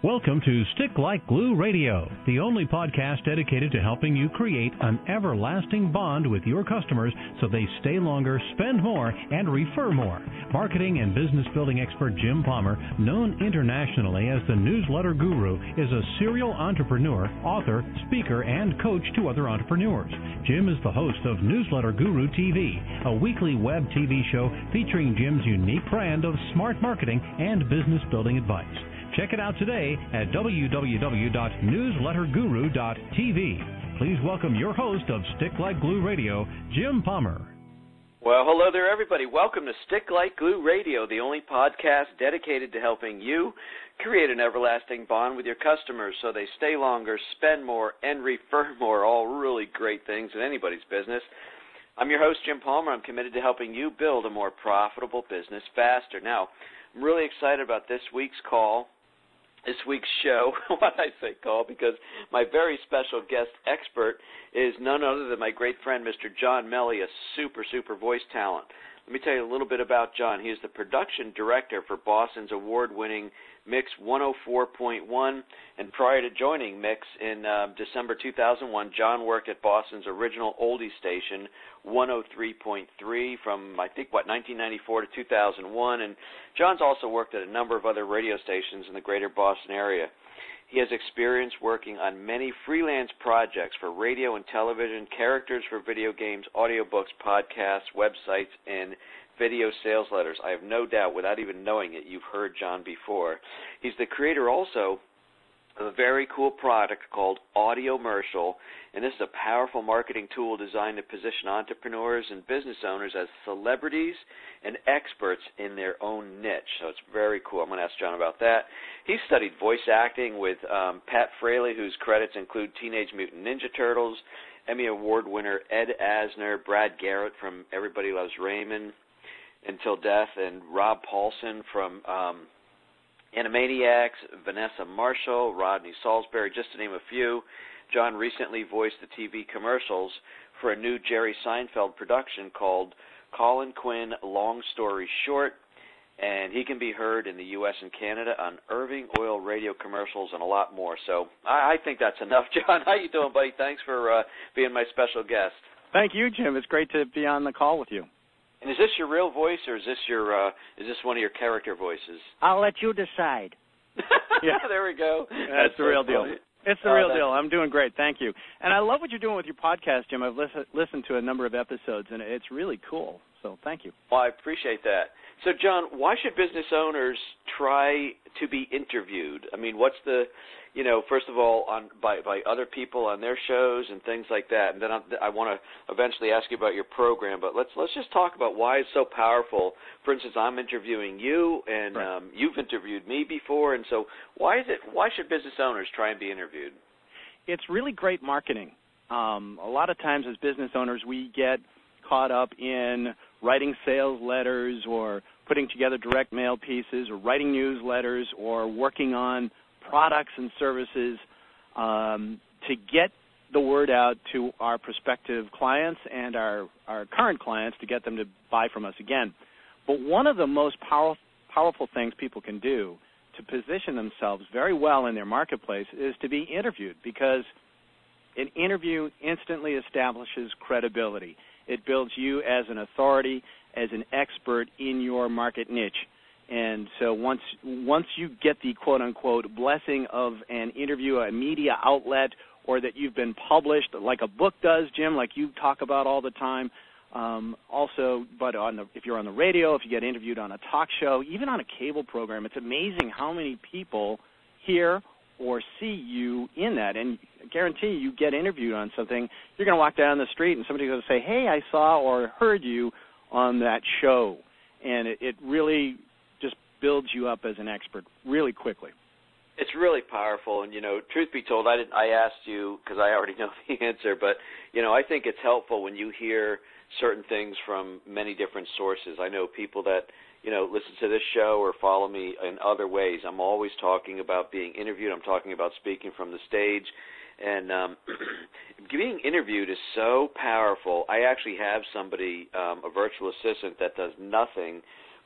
Welcome to Stick Like Glue Radio, the only podcast dedicated to helping you create an everlasting bond with your customers so they stay longer, spend more, and refer more. Marketing and business building expert Jim Palmer, known internationally as the Newsletter Guru, is a serial entrepreneur, author, speaker, and coach to other entrepreneurs. Jim is the host of Newsletter Guru TV, a weekly web TV show featuring Jim's unique brand of smart marketing and business building advice. Check it out today at www.newsletterguru.tv. Please welcome your host of Stick Like Glue Radio, Jim Palmer. Well, hello there, everybody. Welcome to Stick Like Glue Radio, the only podcast dedicated to helping you create an everlasting bond with your customers so they stay longer, spend more, and refer more, all really great things in anybody's business. I'm your host, Jim Palmer. I'm committed to helping you build a more profitable business faster. Now, I'm really excited about this week's show, why I say call, because my very special guest expert is none other than my great friend, Mr. John Melly, a super voice talent. Let me tell you a little bit about John. He is the production director for Boston's award-winning Mix 104.1, and prior to joining Mix in December 2001, John worked at Boston's original oldie station, 103.3, from, 1994 to 2001, and John's also worked at a number of other radio stations in the greater Boston area. He has experience working on many freelance projects for radio and television, characters for video games, audiobooks, podcasts, websites, and video sales letters. I have no doubt, without even knowing it, you've heard John before. He's the creator also of a very cool product called Audiomercial, and this is a powerful marketing tool designed to position entrepreneurs and business owners as celebrities and experts in their own niche. So it's very cool. I'm going to ask John about that. He studied voice acting with Pat Fraley, whose credits include Teenage Mutant Ninja Turtles, Emmy Award winner Ed Asner, Brad Garrett from Everybody Loves Raymond, Until Death, and Rob Paulson from Animaniacs, Vanessa Marshall, Rodney Salisbury, just to name a few. John recently voiced the TV commercials for a new Jerry Seinfeld production called Colin Quinn Long Story Short, and he can be heard in the U.S. and Canada on Irving Oil radio commercials and a lot more. So I think that's enough. John, how you doing, buddy? Thanks for being my special guest. Thank you, Jim. It's great to be on the call with you. And is this your real voice, or is this one of your character voices? I'll let you decide. Yeah, there we go. That's the real deal. It's the real deal. I'm doing great. Thank you. And I love what you're doing with your podcast, Jim. I've listened to a number of episodes, and it's really cool. So thank you. Well, I appreciate that. So, John, why should business owners try to be interviewed? I mean, what's the, first of all, by other people on their shows and things like that, and then I want to eventually ask you about your program. But let's just talk about why it's so powerful. For instance, I'm interviewing you, and right. You've interviewed me before, and so why should business owners try and be interviewed? It's really great marketing. A lot of times as business owners, we get caught up in writing sales letters or putting together direct mail pieces or writing newsletters or working on products and services to get the word out to our prospective clients and our current clients to get them to buy from us again. But one of the most powerful things people can do to position themselves very well in their marketplace is to be interviewed, because an interview instantly establishes credibility. It builds you as an authority, as an expert in your market niche. And so once you get the quote-unquote blessing of an interview, a media outlet, or that you've been published like a book does, Jim, like you talk about all the time, if you're on the radio, if you get interviewed on a talk show, even on a cable program, it's amazing how many people hear or see you in that. And I guarantee you get interviewed on something, you're going to walk down the street and somebody's going to say, hey, I saw or heard you on that show. And it really just builds you up as an expert really quickly. It's really powerful, and, truth be told, I asked you because I already know the answer, but, I think it's helpful when you hear certain things from many different sources. I know people that, listen to this show or follow me in other ways. I'm always talking about being interviewed. I'm talking about speaking from the stage. And being interviewed is so powerful. I actually have somebody, a virtual assistant, that does nothing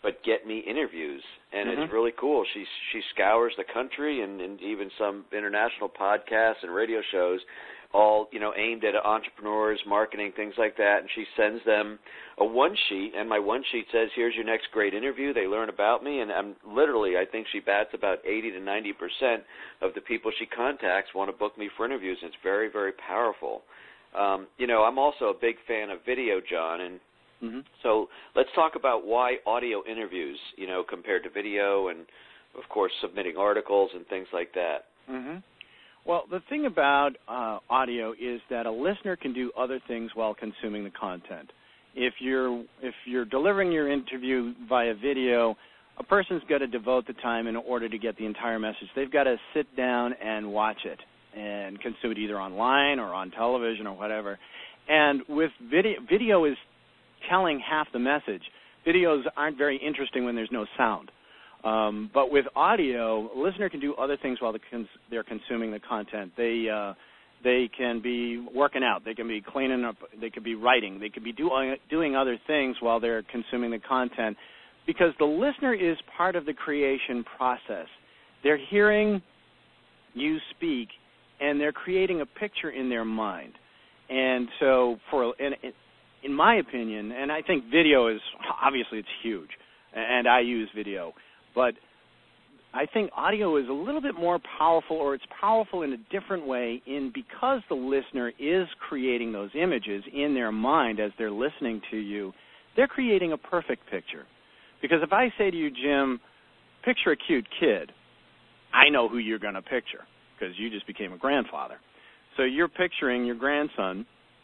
but get me interviews, and Mm-hmm. it's really cool. She scours the country and even some international podcasts and radio shows, all aimed at entrepreneurs, marketing, things like that. And she sends them a one sheet, and my one sheet says, "Here's your next great interview." They learn about me, and I think she bats about 80 to 90% of the people she contacts want to book me for interviews. And it's very, very powerful. I'm also a big fan of video, John, and Mm-hmm. so let's talk about why audio interviews, compared to video, and of course submitting articles and things like that. Mm-hmm. Well, the thing about audio is that a listener can do other things while consuming the content. If you're delivering your interview via video, a person's got to devote the time in order to get the entire message. They've got to sit down and watch it and consume it either online or on television or whatever. And with video is telling half the message. Videos aren't very interesting when there's no sound. But with audio, a listener can do other things while they're consuming the content. They can be working out. They can be cleaning up. They could be writing. They could be doing other things while they're consuming the content, because the listener is part of the creation process. They're hearing you speak, and they're creating a picture in their mind. And so in my opinion, and I think video is, obviously it's huge, and I use video, but I think audio is a little bit more powerful, or it's powerful in a different way because the listener is creating those images in their mind as they're listening to you. They're creating a perfect picture. Because if I say to you, Jim, picture a cute kid, I know who you're going to picture because you just became a grandfather. So you're picturing your grandson,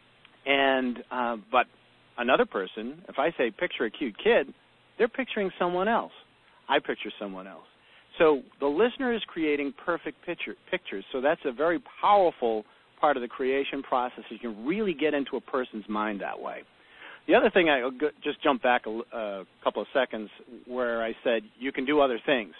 but another person, if I say picture a cute kid, they're picturing someone else. I picture someone else. So the listener is creating perfect pictures. So that's a very powerful part of the creation process. You can really get into a person's mind that way. The other thing, I'll just jump back a couple of seconds where I said you can do other things.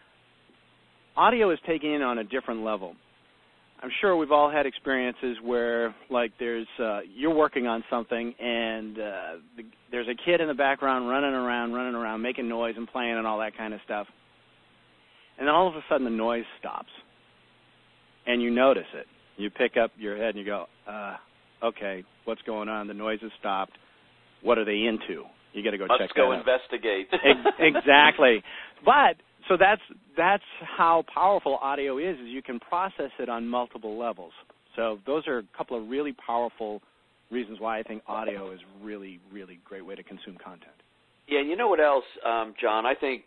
Audio is taken in on a different level. I'm sure we've all had experiences where, like, you're working on something and there's a kid in the background running around, making noise and playing and all that kind of stuff. And then all of a sudden the noise stops, and you notice it. You pick up your head and you go, okay, what's going on? The noise has stopped. What are they into? You got to go check that out. Let's go investigate. Exactly. But so that's how powerful audio is you can process it on multiple levels. So those are a couple of really powerful reasons why I think audio is really, really great way to consume content. Yeah, and you know what else, John? I think,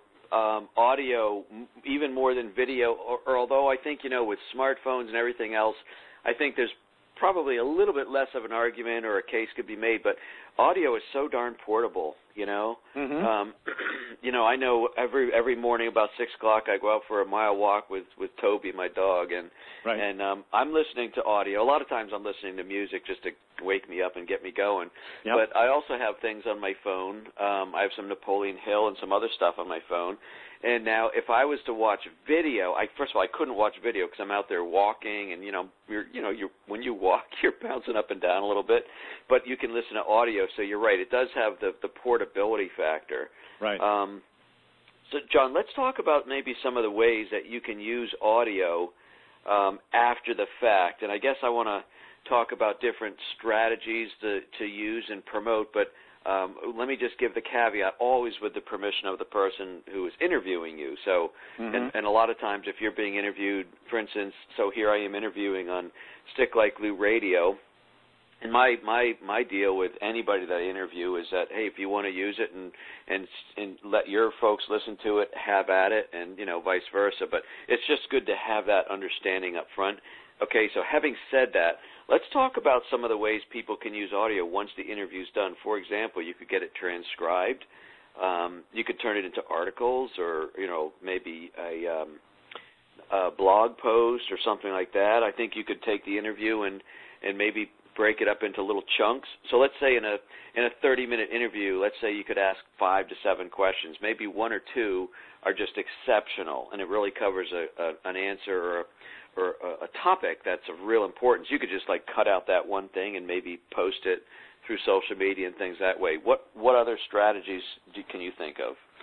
audio, even more than video, or although I think, with smartphones and everything else, I think there's probably a little bit less of an argument or a case could be made, but audio is so darn portable, Mm-hmm. I know every morning about 6 o'clock I go out for a mile walk with Toby, my dog, and right. and I'm listening to audio. A lot of times I'm listening to music just to wake me up and get me going. Yep. But I also have things on my phone. I have some Napoleon Hill and some other stuff on my phone. And now, if I was to watch video, first of all, I couldn't watch video because I'm out there walking, and when you walk, you're bouncing up and down a little bit. But you can listen to audio, so you're right. It does have the portability factor. Right. So, John, let's talk about maybe some of the ways that you can use audio after the fact. And I guess I want to talk about different strategies to use and promote, but let me just give the caveat, always with the permission of the person who is interviewing you. So, mm-hmm. and a lot of times if you're being interviewed, for instance, so here I am interviewing on Stick Like Glue Radio, and my deal with anybody that I interview is that, hey, if you want to use it and let your folks listen to it, have at it, and vice versa. But it's just good to have that understanding up front. Okay, so having said that, let's talk about some of the ways people can use audio once the interview's done. For example, you could get it transcribed. You could turn it into articles, or maybe a blog post or something like that. I think you could take the interview and maybe break it up into little chunks. So let's say in a 30-minute interview, let's say you could ask 5 to 7 questions. Maybe 1 or 2 are just exceptional, and it really covers an answer or a topic that's of real importance. You could just cut out that one thing and maybe post it through social media and things that way. What other strategies can you think of?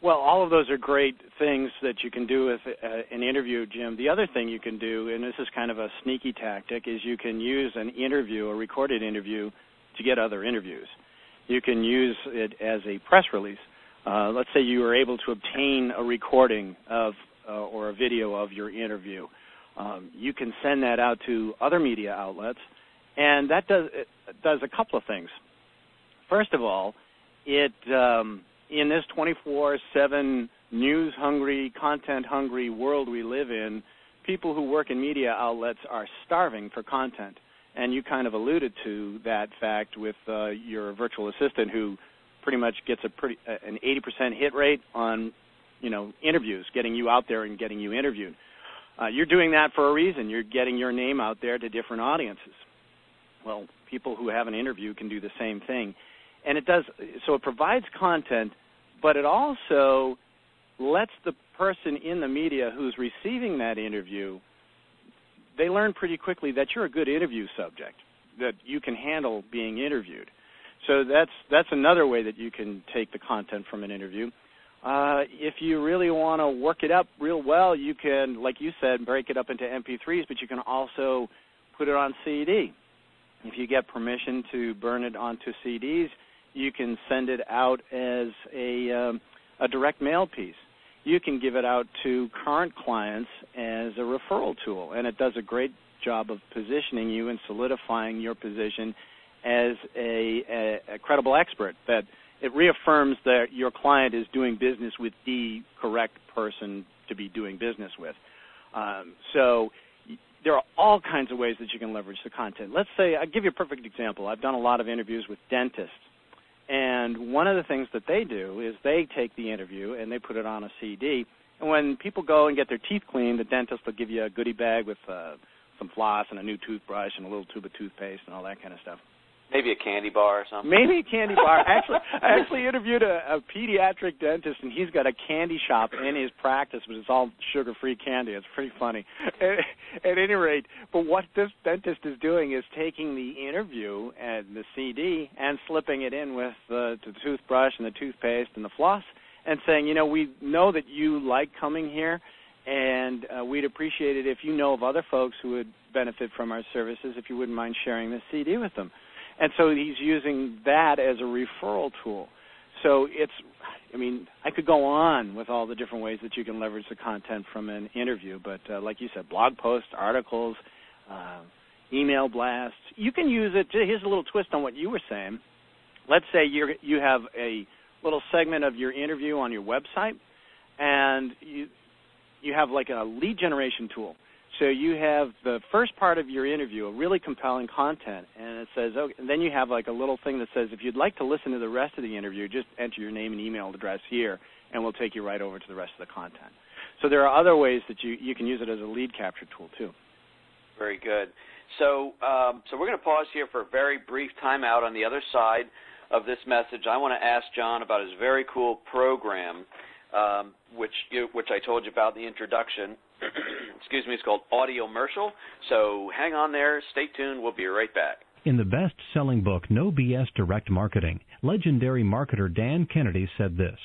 Well, all of those are great things that you can do with an interview, Jim. The other thing you can do, and this is kind of a sneaky tactic, is you can use an interview, a recorded interview, to get other interviews. You can use it as a press release. Let's say you were able to obtain a recording of or a video of your interview. You can send that out to other media outlets, and that does a couple of things. First of all, it in this 24/7 news-hungry, content-hungry world we live in, people who work in media outlets are starving for content. And you kind of alluded to that fact with your virtual assistant, who pretty much gets an 80% hit rate on, interviews, getting you out there and getting you interviewed. You're doing that for a reason. You're getting your name out there to different audiences. Well, people who have an interview can do the same thing. And it provides content, but it also lets the person in the media who's receiving that interview, they learn pretty quickly that you're a good interview subject, that you can handle being interviewed. So that's another way that you can take the content from an interview. If you really want to work it up real well, you can, like you said, break it up into MP3s, but you can also put it on CD. If you get permission to burn it onto CDs, you can send it out as a direct mail piece. You can give it out to current clients as a referral tool, and it does a great job of positioning you and solidifying your position as a credible expert, that it reaffirms that your client is doing business with the correct person to be doing business with. So there are all kinds of ways that you can leverage the content. Let's say, I'll give you a perfect example. I've done a lot of interviews with dentists. And one of the things that they do is they take the interview and they put it on a CD. And when people go and get their teeth cleaned, the dentist will give you a goodie bag with some floss and a new toothbrush and a little tube of toothpaste and all that kind of stuff. Maybe a candy bar or something. Maybe a candy bar. I actually interviewed a pediatric dentist, and he's got a candy shop in his practice, but it's all sugar-free candy. It's pretty funny. At any rate, but what this dentist is doing is taking the interview and the CD and slipping it in with the toothbrush and the toothpaste and the floss and saying, we know that you like coming here, and we'd appreciate it if you know of other folks who would benefit from our services, if you wouldn't mind sharing this CD with them. And so he's using that as a referral tool. So I could go on with all the different ways that you can leverage the content from an interview, but like you said, blog posts, articles, email blasts. You can use it. Here's a little twist on what you were saying. Let's say you have a little segment of your interview on your website, and you have like a lead generation tool. So you have the first part of your interview, a really compelling content, and it says, and then you have like a little thing that says, if you'd like to listen to the rest of the interview, just enter your name and email address here, and we'll take you right over to the rest of the content. So there are other ways that you can use it as a lead capture tool too. Very good. So we're going to pause here for a very brief timeout. On the other side of this message, I want to ask John about his very cool program, which I told you about in the introduction. Excuse me, it's called Audiomercial. So hang on there, stay tuned, we'll be right back. In the best-selling book, No BS Direct Marketing, legendary marketer Dan Kennedy said this: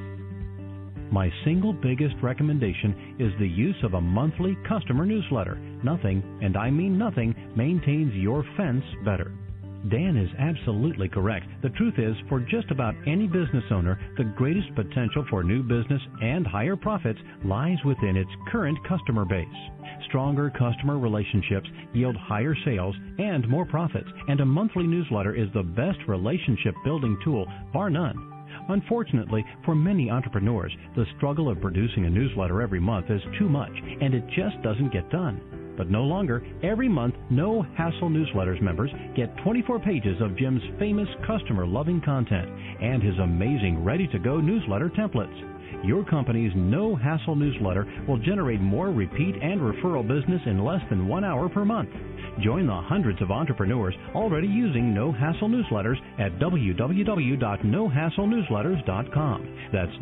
"My single biggest recommendation is the use of a monthly customer newsletter. Nothing, and I mean nothing, maintains your fence better." Dan is absolutely correct. The truth is, for just about any business owner, the greatest potential for new business and higher profits lies within its current customer base. Stronger customer relationships yield higher sales and more profits, and a monthly newsletter is the best relationship building tool, bar none. Unfortunately, for many entrepreneurs, the struggle of producing a newsletter every month is too much, and it just doesn't get done. But no longer. Every month, No Hassle Newsletters members get 24 pages of Jim's famous customer-loving content and his amazing ready-to-go newsletter templates. Your company's No Hassle newsletter will generate more repeat and referral business in less than 1 hour per month. Join the hundreds of entrepreneurs already using No Hassle newsletters at www.nohasslenewsletters.com. That's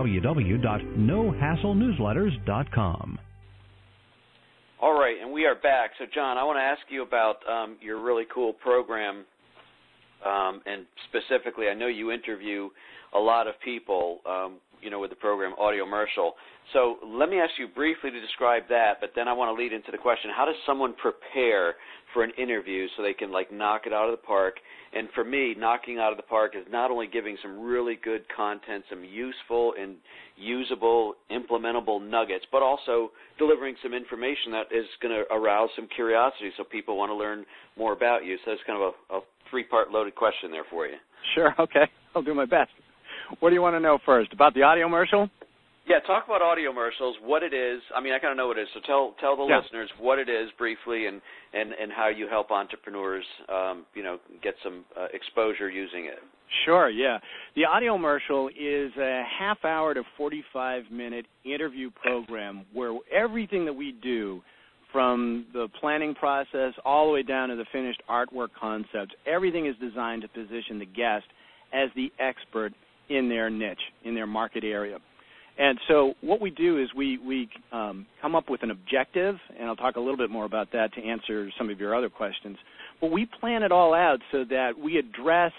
www.nohasslenewsletters.com. All right, and we are back. So, John, I want to ask you about your really cool program, and specifically, I know you interview a lot of people. with the program Audiomercial. So let me ask you briefly to describe that, but then I want to lead into the question, how does someone prepare for an interview so they can, knock it out of the park? And for me, knocking out of the park is not only giving some really good content, some useful and usable, implementable nuggets, but also delivering some information that is going to arouse some curiosity so people want to learn more about you. So it's kind of a three-part loaded question there for you. Sure, okay. I'll do my best. What do you want to know first? About the Audiomercial? Yeah, talk about Audiomercials, what it is. I mean, I kind of know what it is, so tell the listeners what it is briefly and how you help entrepreneurs, get some exposure using it. Sure, yeah. The Audiomercial is a half-hour to 45-minute interview program where everything that we do, from the planning process all the way down to the finished artwork concepts, everything is designed to position the guest as the expert in their niche, in their market area. And so what we do is we come up with an objective, and I'll talk a little bit more about that to answer some of your other questions. But we plan it all out so that we address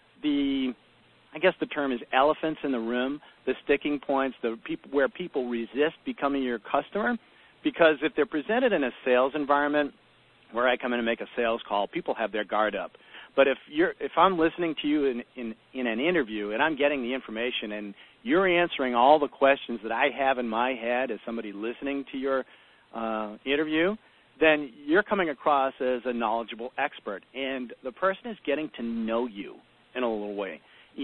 I guess the term is elephants in the room, the sticking points, where people resist becoming your customer. Because if they're presented in a sales environment where I come in and make a sales call, people have their guard up. But if I'm listening to you in an interview and I'm getting the information and you're answering all the questions that I have in my head as somebody listening to your interview, then you're coming across as a knowledgeable expert. And the person is getting to know you in a little way,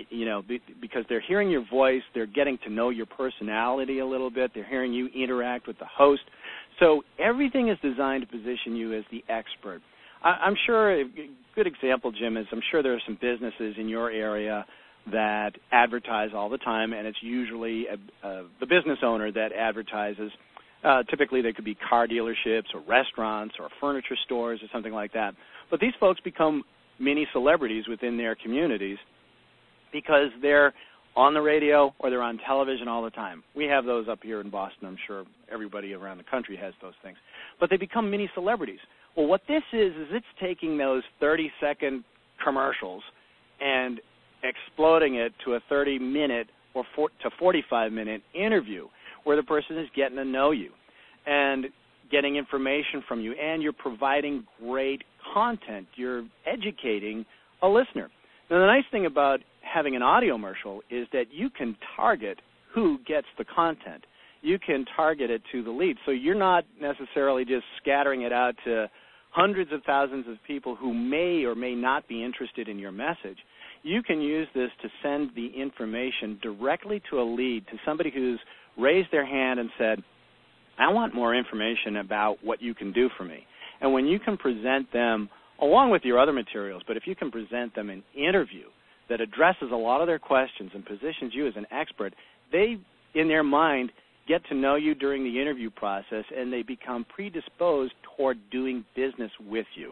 because they're hearing your voice, they're getting to know your personality a little bit, they're hearing you interact with the host. So everything is designed to position you as the expert. I'm sure a good example, Jim, is I'm sure there are some businesses in your area that advertise all the time, and it's usually the business owner that advertises. Typically, they could be car dealerships or restaurants or furniture stores or something like that. But these folks become mini celebrities within their communities because they're on the radio or they're on television all the time. We have those up here in Boston. I'm sure everybody around the country has those things. But they become mini celebrities. Well, what this is it's taking those 30-second commercials and exploding it to a 30-minute or to 45-minute interview where the person is getting to know you and getting information from you, and you're providing great content. You're educating a listener. Now, the nice thing about having an Audiomercial is that you can target who gets the content. You can target it to the lead. So you're not necessarily just scattering it out to hundreds of thousands of people who may or may not be interested in your message. You can use this to send the information directly to a lead, to somebody who's raised their hand and said, I want more information about what you can do for me. And when you can present them, along with your other materials, but if you can present them an interview that addresses a lot of their questions and positions you as an expert, they, in their mind, get to know you during the interview process, and they become predisposed toward doing business with you.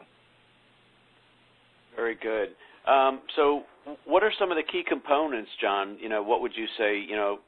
Very good. So what are some of the key components, John? What would you say,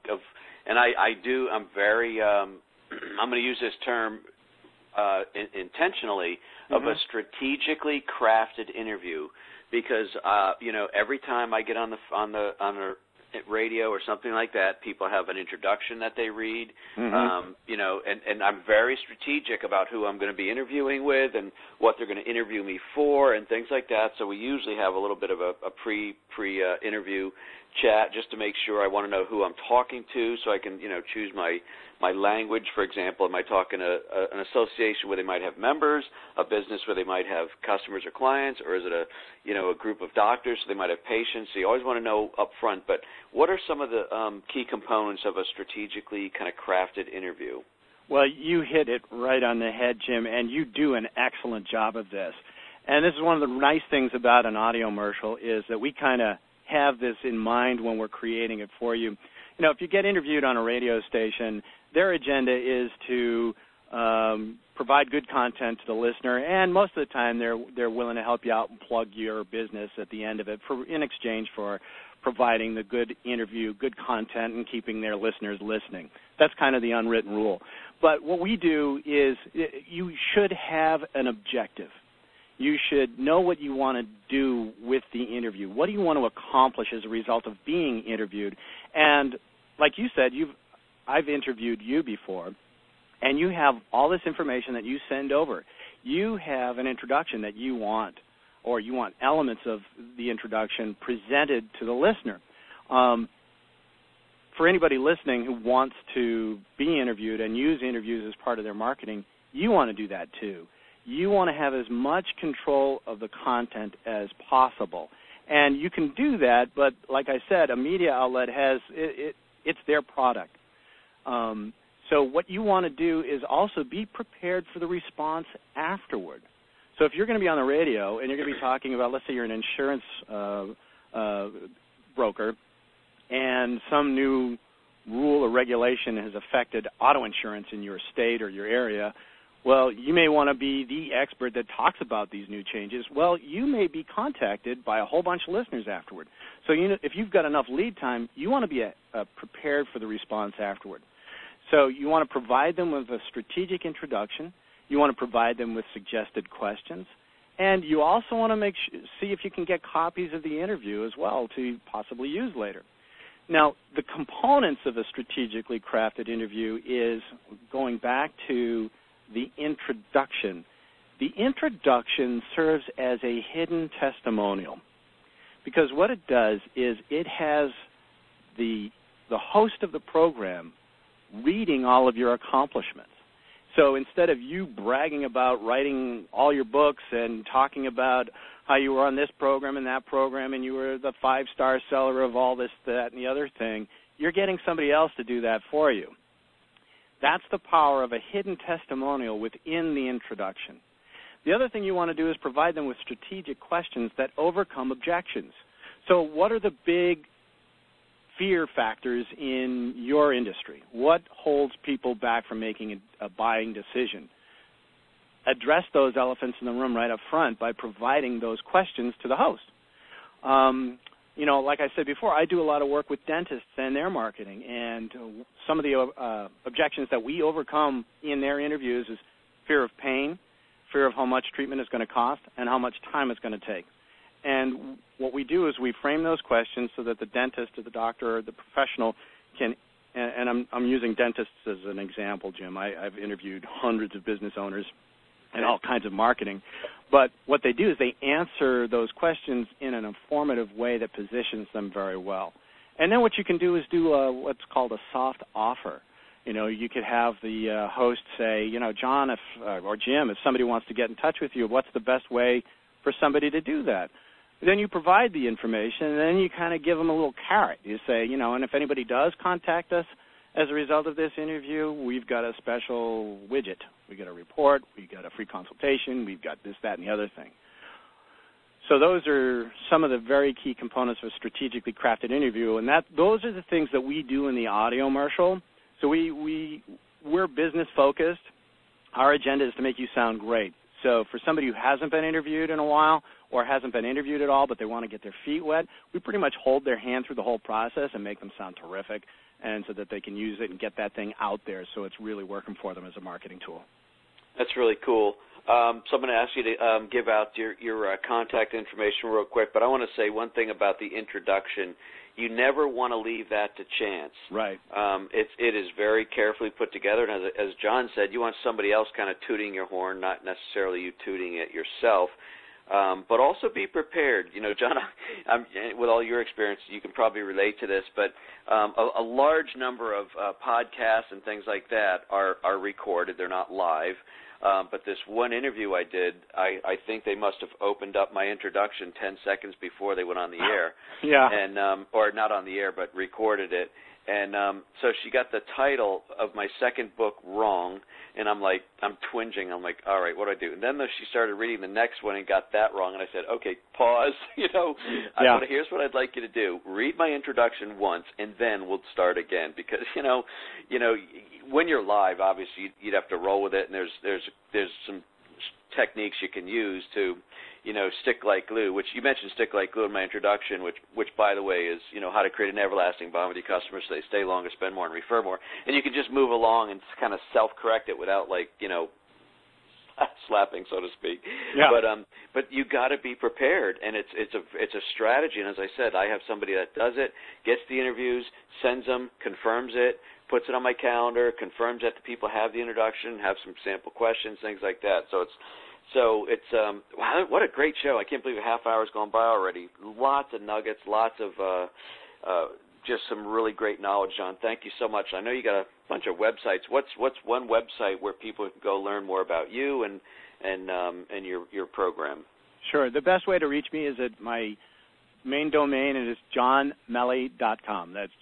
I'm very, I'm going to use this term intentionally, of a strategically crafted interview, because every time I get on the radio or something like that, people have an introduction that they read, and I'm very strategic about who I'm going to be interviewing with and what they're going to interview me for and things like that. So we usually have a little bit of a pre-interview chat just to make sure I want to know who I'm talking to, so I can choose my language. For example, am I talking to an association where they might have members, a business where they might have customers or clients, or is it a group of doctors, so they might have patients? So you always want to know up front. But what are some of the key components of a strategically kind of crafted interview? Well, you hit it right on the head, Jim, and you do an excellent job of this. And this is one of the nice things about an Audiomercial, is that we kind of have this in mind when we're creating it for you. If you get interviewed on a radio station, their agenda is to provide good content to the listener, and most of the time they're willing to help you out and plug your business at the end of it in exchange for providing the good interview, good content, and keeping their listeners listening. That's kind of the unwritten rule. But what we do is you should have an objective. You should know what you want to do with the interview. What do you want to accomplish as a result of being interviewed? And like you said, I've interviewed you before, and you have all this information that you send over. You have an introduction that you want, or you want elements of the introduction presented to the listener. For anybody listening who wants to be interviewed and use interviews as part of their marketing, you want to do that too. You want to have as much control of the content as possible. And you can do that, but like I said, a media outlet has, it's their product. So what you want to do is also be prepared for the response afterward. So if you're going to be on the radio and you're going to be talking about, let's say you're an insurance broker, and some new rule or regulation has affected auto insurance in your state or your area, well, you may want to be the expert that talks about these new changes. Well, you may be contacted by a whole bunch of listeners afterward. So if you've got enough lead time, you want to be prepared for the response afterward. So you want to provide them with a strategic introduction. You want to provide them with suggested questions. And you also want to see if you can get copies of the interview as well to possibly use later. Now, the components of a strategically crafted interview is going back to the introduction. The introduction serves as a hidden testimonial, because what it does is it has the host of the program reading all of your accomplishments. So instead of you bragging about writing all your books and talking about how you were on this program and that program and you were the 5-star seller of all this, that, and the other thing, you're getting somebody else to do that for you. That's the power of a hidden testimonial within the introduction. The other thing you want to do is provide them with strategic questions that overcome objections. So what are the big fear factors in your industry? What holds people back from making a buying decision? Address those elephants in the room right up front by providing those questions to the host. Like I said before, I do a lot of work with dentists and their marketing, and some of the objections that we overcome in their interviews is fear of pain, fear of how much treatment is going to cost, and how much time it's going to take. And what we do is we frame those questions so that the dentist or the doctor or the professional can, and I'm using dentists as an example, Jim. I've interviewed hundreds of business owners and all kinds of marketing. But what they do is they answer those questions in an informative way that positions them very well. And then what you can do is do what's called a soft offer. You could have the host say, John or Jim, if somebody wants to get in touch with you, what's the best way for somebody to do that? Then you provide the information, and then you kind of give them a little carrot. You say, and if anybody does contact us as a result of this interview, we've got a special widget. We got a report. We got a free consultation. We've got this, that, and the other thing. So those are some of the very key components of a strategically crafted interview, and those are the things that we do in the audiomercial. So we're business focused. Our agenda is to make you sound great. So for somebody who hasn't been interviewed in a while or hasn't been interviewed at all but they want to get their feet wet, we pretty much hold their hand through the whole process and make them sound terrific, and so that they can use it and get that thing out there so it's really working for them as a marketing tool. That's really cool. So I'm going to ask you to give out your contact information real quick, but I want to say one thing about the introduction. You never want to leave that to chance. Right. It is very carefully put together, and as John said, you want somebody else kind of tooting your horn, not necessarily you tooting it yourself. But also be prepared. John, with all your experience, you can probably relate to this, but a large number of podcasts and things like that are recorded. They're not live. But this one interview I did, I think they must have opened up my introduction 10 seconds before they went on the air. Yeah. And or not on the air, but recorded it. And so she got the title of my second book wrong, and I'm twinging. I'm like, all right, what do I do? And then she started reading the next one and got that wrong, and I said, okay, pause. Here's what I'd like you to do. Read my introduction once, and then we'll start again. Because, when you're live, obviously, you'd have to roll with it, and there's some techniques you can use to, stick like glue, which you mentioned stick like glue in my introduction, which by the way is, how to create an everlasting bond with your customers so they stay longer, spend more, and refer more. And you can just move along and kind of self-correct it without slapping, so to speak. Yeah. But you got to be prepared, and it's a strategy. And as I said, I have somebody that does it, gets the interviews, sends them, confirms it, puts it on my calendar, confirms that the people have the introduction, have some sample questions, things like that. So it's wow, what a great show. I can't believe a half hour's gone by already. Lots of nuggets, lots of just some really great knowledge, John. Thank you so much. I know you got a bunch of websites. What's one website where people can go learn more about you and your program? Sure. The best way to reach me is at my main domain. It is johnmelley.com. That's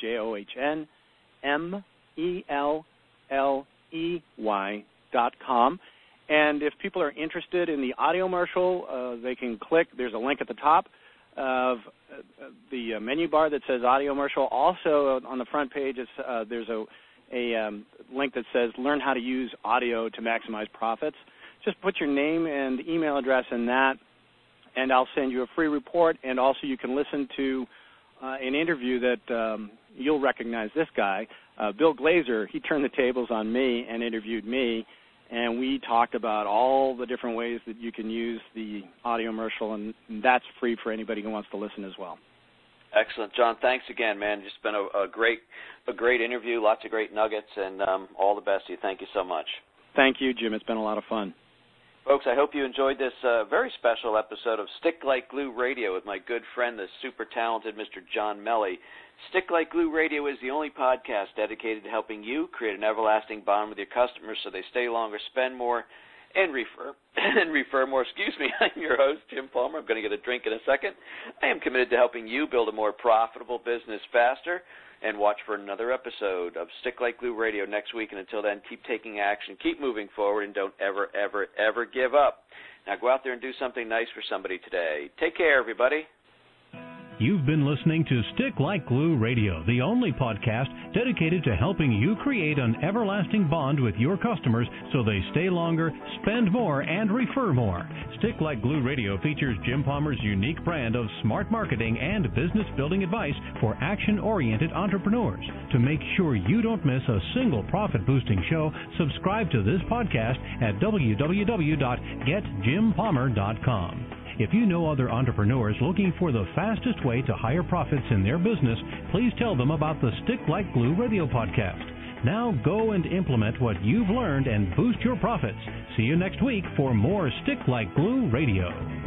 JohnMelley.com. And if people are interested in the audiomercial, they can click. There's a link at the top of the menu bar that says audiomercial. Also, on the front page, there's a link that says learn how to use audio to maximize profits. Just put your name and email address in that, and I'll send you a free report. And also, you can listen to an interview that you'll recognize this guy, Bill Glazer. He turned the tables on me and interviewed me. And we talked about all the different ways that you can use the audiomercial, and that's free for anybody who wants to listen as well. Excellent. John, thanks again, man. It's been a great interview, lots of great nuggets, and all the best to you. Thank you so much. Thank you, Jim. It's been a lot of fun. Folks, I hope you enjoyed this very special episode of Stick Like Glue Radio with my good friend, the super talented Mr. John Melley. Stick Like Glue Radio is the only podcast dedicated to helping you create an everlasting bond with your customers so they stay longer, spend more, and refer more. Excuse me, I'm your host, Jim Palmer. I'm going to get a drink in a second. I am committed to helping you build a more profitable business faster. And watch for another episode of Stick Like Glue Radio next week. And until then, keep taking action, keep moving forward, and don't ever, ever, ever give up. Now go out there and do something nice for somebody today. Take care, everybody. You've been listening to Stick Like Glue Radio, the only podcast dedicated to helping you create an everlasting bond with your customers so they stay longer, spend more, and refer more. Stick Like Glue Radio features Jim Palmer's unique brand of smart marketing and business building advice for action-oriented entrepreneurs. To make sure you don't miss a single profit-boosting show, subscribe to this podcast at www.getjimpalmer.com. If you know other entrepreneurs looking for the fastest way to higher profits in their business, please tell them about the Stick Like Glue Radio podcast. Now go and implement what you've learned and boost your profits. See you next week for more Stick Like Glue Radio.